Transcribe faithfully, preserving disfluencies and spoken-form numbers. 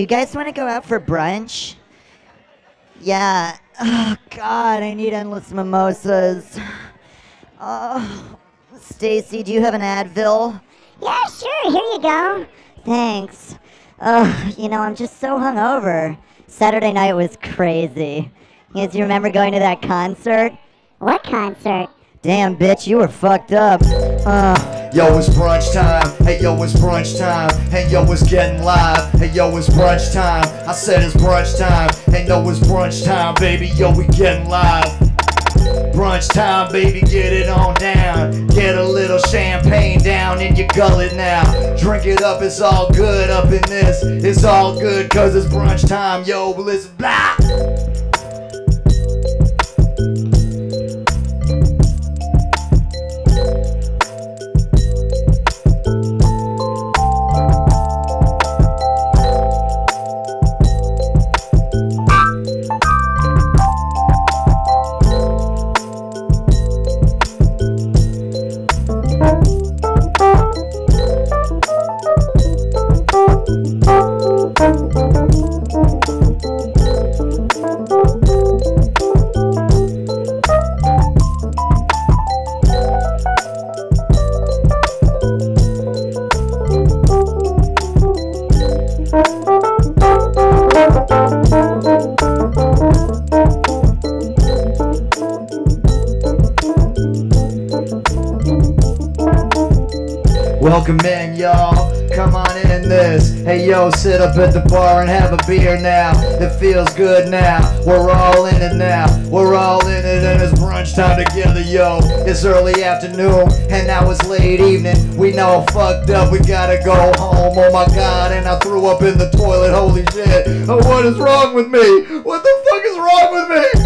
do you guys want to go out for brunch? Yeah. Oh, God, I need endless mimosas. Oh, Stacy, do you have an Advil? Yeah, sure, here you go. Thanks. Ugh, you know, I'm just so hungover. Saturday night was crazy. You guys remember going to that concert? What concert? Damn, bitch, you were fucked up. Uh. Yo, it's brunch time. Hey, yo, it's brunch time. Hey, yo, it's getting live. Hey, yo, it's brunch time. I said it's brunch time. Hey, no, it's brunch time, baby. Yo, we getting live. Brunch time, baby, get it on down. Get a little champagne down in your gullet now. Drink it up, it's all good up in this. It's all good cause it's brunch time. Yo, listen, blah. Welcome in, y'all. Come on in this. Hey, yo, sit up at the bar and have a beer now. It feels good now. We're all in it now. We're all in it and it's brunch time together, yo. It's early afternoon and now it's late evening. We know fucked up. We gotta go home. Oh my God, and I threw up in the toilet. Holy shit. Oh, what is wrong with me? What the fuck is wrong with me?